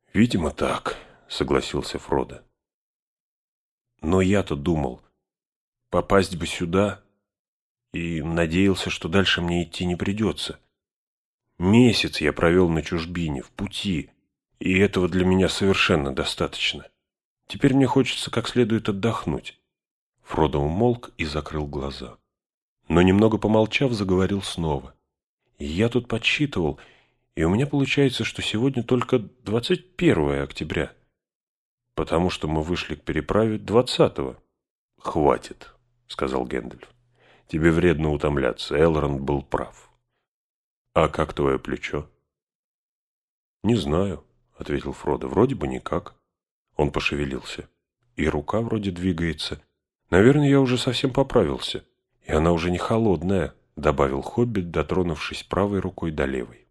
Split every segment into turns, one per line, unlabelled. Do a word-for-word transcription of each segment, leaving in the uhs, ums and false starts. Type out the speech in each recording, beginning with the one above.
«Видимо, так», — согласился Фродо. «Но я-то думал, попасть бы сюда, и надеялся, что дальше мне идти не придется. Месяц я провел на чужбине, в пути, и этого для меня совершенно достаточно. Теперь мне хочется как следует отдохнуть». Фродо умолк и закрыл глаза. Но немного помолчав, заговорил снова. «Я тут подсчитывал, и у меня получается, что сегодня только двадцать первое октября, потому что мы вышли к переправе двадцатого. «Хватит», — сказал Гэндальф. «Тебе вредно утомляться, Элронд был прав. А как твое плечо?» «Не знаю», — ответил Фродо, — «вроде бы никак». Он пошевелился. «И рука вроде двигается. Наверное, я уже совсем поправился. И она уже не холодная», — добавил хоббит, дотронувшись правой рукой до левой.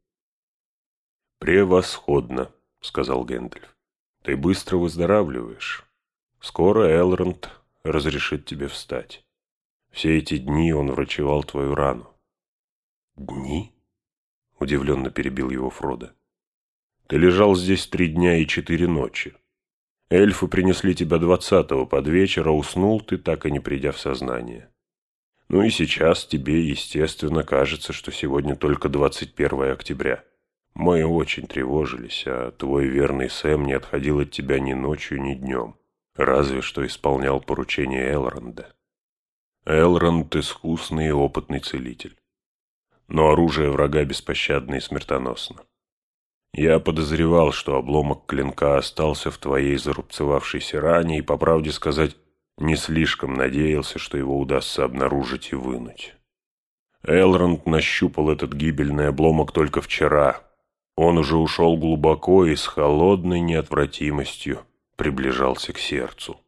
«Превосходно», — сказал Гэндальф. «Ты быстро выздоравливаешь. Скоро Элронд разрешит тебе встать. Все эти дни он врачевал твою рану». «Дни?» — удивленно перебил его Фродо. «Ты лежал здесь три дня и четыре ночи. Эльфы принесли тебя двадцатого под вечер, а уснул ты, так и не придя в сознание. Ну и сейчас тебе, естественно, кажется, что сегодня только двадцать первое октября. Мы очень тревожились, а твой верный Сэм не отходил от тебя ни ночью, ни днем, разве что исполнял поручение Элронда. Элронд — искусный и опытный целитель. Но оружие врага беспощадно и смертоносно. Я подозревал, что обломок клинка остался в твоей зарубцевавшейся ране, и, по правде сказать, не слишком надеялся, что его удастся обнаружить и вынуть. Элронд нащупал этот гибельный обломок только вчера. Он уже ушел глубоко и с холодной неотвратимостью приближался к сердцу.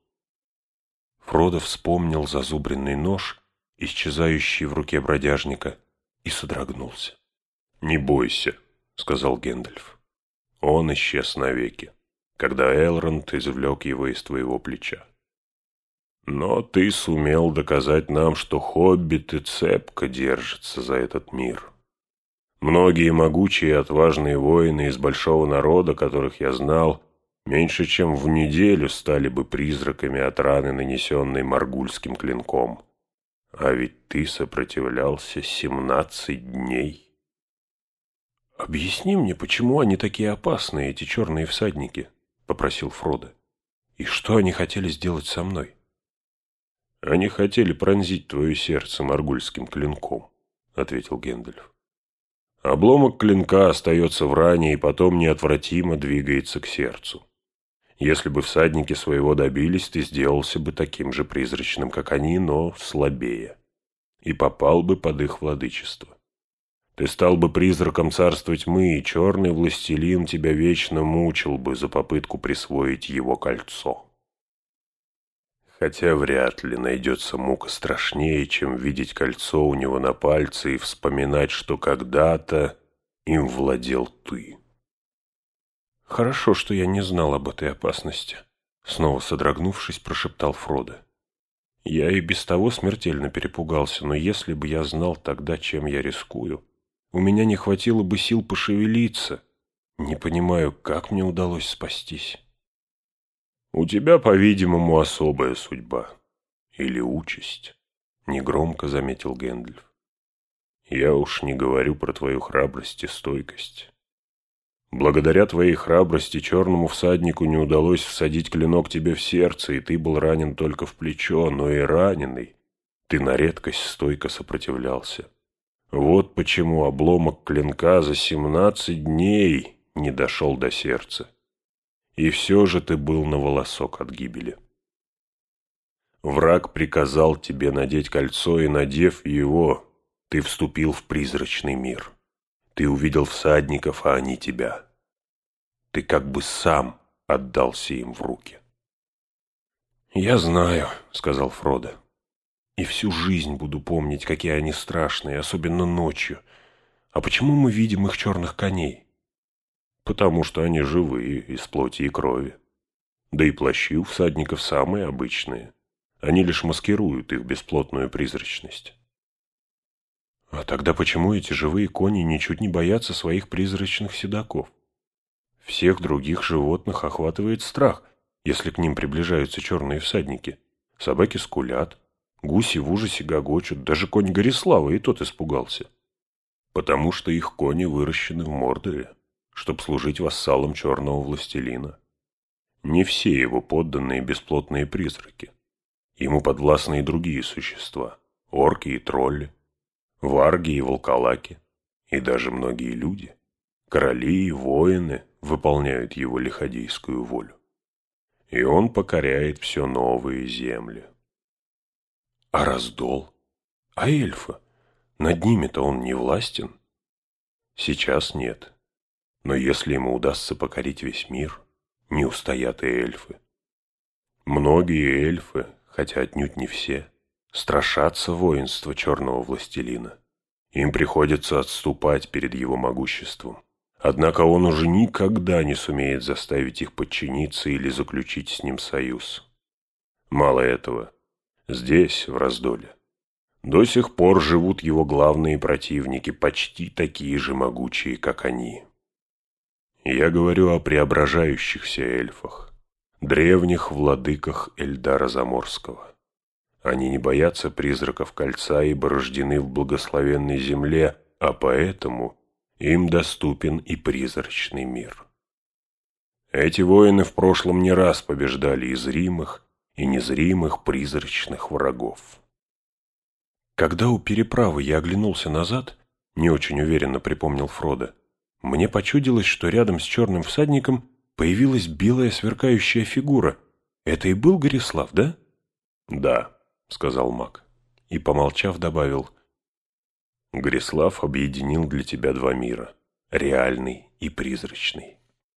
Фродо вспомнил зазубренный нож, исчезающий в руке бродяжника, и содрогнулся. «Не бойся», — сказал Гэндальф. «Он исчез навеки, когда Элронд извлек его из твоего плеча. Но ты сумел доказать нам, что хоббиты цепко держатся за этот мир. Многие могучие и отважные воины из большого народа, которых я знал, меньше чем в неделю стали бы призраками от раны, нанесенной моргульским клинком. А ведь ты сопротивлялся семнадцать дней». «Объясни мне, почему они такие опасные, эти черные всадники?» — попросил Фродо. «И что они хотели сделать со мной?» «Они хотели пронзить твое сердце моргульским клинком», — ответил Гэндальф. «Обломок клинка остается в ране и потом неотвратимо двигается к сердцу. Если бы всадники своего добились, ты сделался бы таким же призрачным, как они, но слабее, и попал бы под их владычество. Ты стал бы призраком царства тьмы, и черный властелин тебя вечно мучил бы за попытку присвоить его кольцо. Хотя вряд ли найдется мука страшнее, чем видеть кольцо у него на пальце и вспоминать, что когда-то им владел ты».
«Хорошо, что я не знал об этой опасности», — снова содрогнувшись, прошептал Фродо. «Я и без того смертельно перепугался, но если бы я знал тогда, чем я рискую, у меня не хватило бы сил пошевелиться. Не понимаю, как мне удалось спастись».
«У тебя, по-видимому, особая судьба. Или участь», — негромко заметил Гэндальф. «Я уж не говорю про твою храбрость и стойкость. Благодаря твоей храбрости черному всаднику не удалось всадить клинок тебе в сердце, и ты был ранен только в плечо, но и раненый ты на редкость стойко сопротивлялся. Вот почему обломок клинка за семнадцать дней не дошел до сердца. И все же ты был на волосок от гибели. Враг приказал тебе надеть кольцо, и, надев его, ты вступил в призрачный мир. Ты увидел всадников, а они тебя. Ты как бы сам отдался им в руки».
«Я знаю», — сказал Фродо, — «и всю жизнь буду помнить, какие они страшные, особенно ночью. А почему мы видим их черных коней?»
«Потому что они живые, из плоти и крови. Да и плащи у всадников самые обычные. Они лишь маскируют их бесплотную призрачность».
«А тогда почему эти живые кони ничуть не боятся своих призрачных седаков?» Всех других животных охватывает страх, если к ним приближаются черные всадники. Собаки скулят, гуси в ужасе гогочут, даже конь Горислава и тот испугался. Потому что их кони выращены в Мордоре, чтоб служить вассалам черного властелина. Не все его подданные бесплотные призраки. Ему подвластны и другие существа – орки и тролли, варги и волколаки, и даже многие люди, короли и воины выполняют его лиходейскую волю. И он покоряет все новые земли. А раздол? А эльфы? Над ними-то он не властен? Сейчас нет. Но если ему удастся покорить весь мир, не устоят и эльфы. Многие эльфы, хотя отнюдь не все, страшатся воинства черного властелина. Им приходится отступать перед его могуществом. Однако он уже никогда не сумеет заставить их подчиниться или заключить с ним союз. Мало этого, здесь, в Раздоле, до сих пор живут его главные противники, почти такие же могучие, как они. Я говорю о преображающихся эльфах, древних владыках Эльдара Заморского. Они не боятся призраков кольца, ибо рождены в благословенной земле, а поэтому им доступен и призрачный мир. Эти воины в прошлом не раз побеждали и зримых, и незримых призрачных врагов. Когда у переправы я оглянулся назад, не очень уверенно припомнил Фродо, мне почудилось, что рядом с черным всадником появилась белая сверкающая фигура. Это и был Горислав, да? Да, сказал маг. И, помолчав, добавил: Горислав объединил для тебя два мира – реальный и призрачный.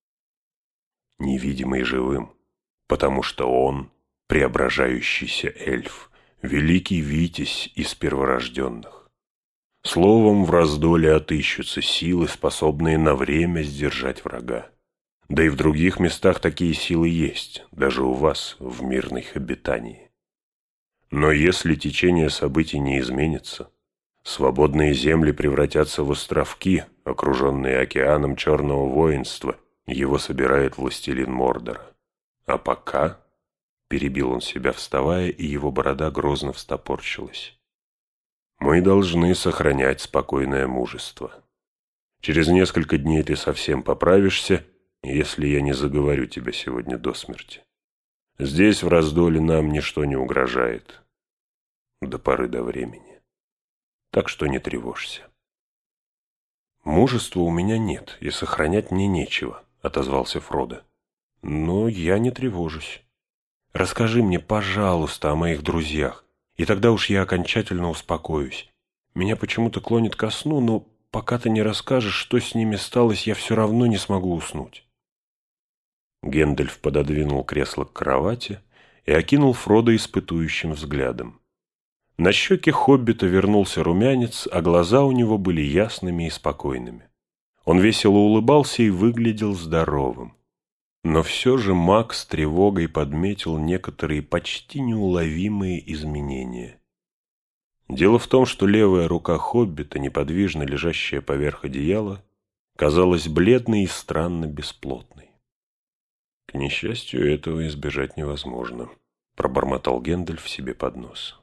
Невидимый живым, потому что он – преображающийся эльф, великий витязь из перворожденных. Словом, в Раздоле отыщутся силы, способные на время сдержать врага. Да и в других местах такие силы есть, даже у вас в мирных обитании. Но если течение событий не изменится, свободные земли превратятся в островки, окруженные океаном черного воинства, его собирает властелин Мордора. А пока, перебил он себя, вставая, и его борода грозно встопорщилась, мы должны сохранять спокойное мужество. Через несколько дней ты совсем поправишься, если я не заговорю тебя сегодня до смерти. Здесь, в Раздоле, нам ничто не угрожает. До поры до времени. Так что не тревожься. Мужества у меня нет, и сохранять мне нечего, отозвался Фродо. Но я не тревожусь. Расскажи мне, пожалуйста, о моих друзьях, и тогда уж я окончательно успокоюсь. Меня почему-то клонит ко сну, но пока ты не расскажешь, что с ними сталось, я все равно не смогу уснуть. Гэндальф пододвинул кресло к кровати и окинул Фродо испытующим взглядом. На щеке хоббита вернулся румянец, а глаза у него были ясными и спокойными. Он весело улыбался и выглядел здоровым. Но все же маг с тревогой подметил некоторые почти неуловимые изменения. Дело в том, что левая рука хоббита, неподвижно лежащая поверх одеяла, казалась бледной и странно бесплотной. «К несчастью, этого избежать невозможно», — пробормотал Гэндальф себе под нос.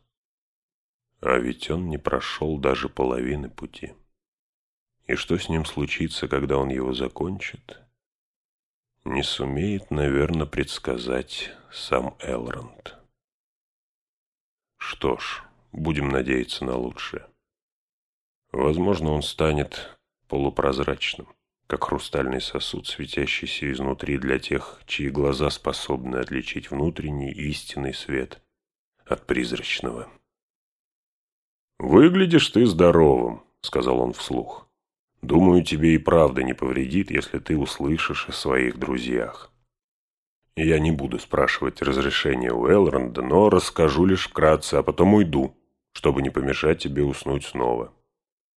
А ведь он не прошел даже половины пути. И что с ним случится, когда он его закончит, не сумеет, наверное, предсказать сам Элронд. Что ж, будем надеяться на лучшее. Возможно, он станет полупрозрачным, как хрустальный сосуд, светящийся изнутри для тех, чьи глаза способны отличить внутренний истинный свет от призрачного. «Выглядишь ты здоровым», — сказал он вслух. «Думаю, тебе и правда не повредит, если ты услышишь о своих друзьях. Я не буду спрашивать разрешения у Элронда, но расскажу лишь вкратце, а потом уйду, чтобы не помешать тебе уснуть снова.